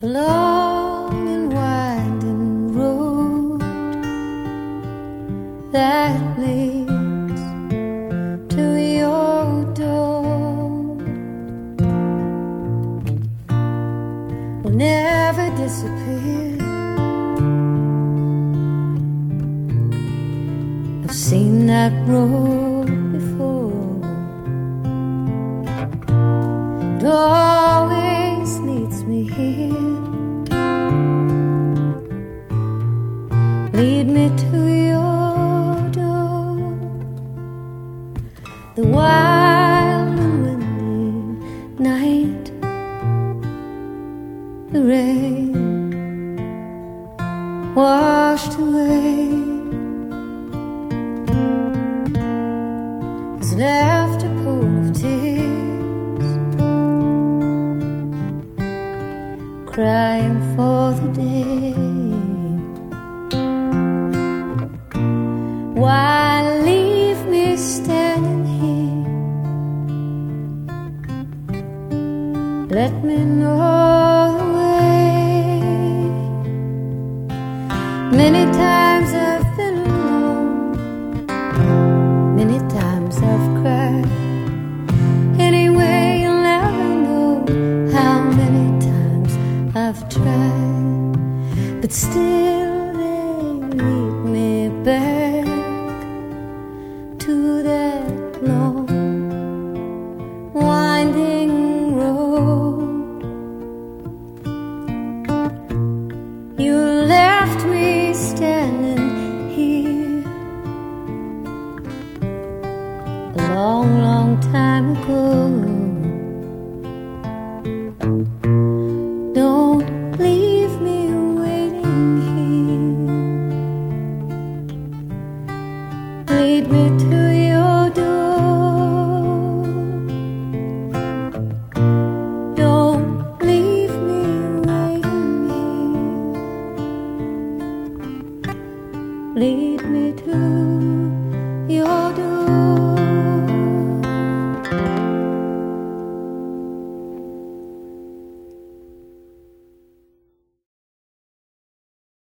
long and winding road that leads to your door will never disappear. I've seen that road before. It always leads me here. Lead me to your door. The wild and windy night, the rain washed away, has left a pool of tears, crying for the day. Why leave me standing here? Let me know the way. Many times I've been alone, many times I've cried. Anyway, you'll never know how many times I've tried, but still they lead me back to that long winding road. You left me standing here a long, long time ago. Don't leave me waiting here. Lead me to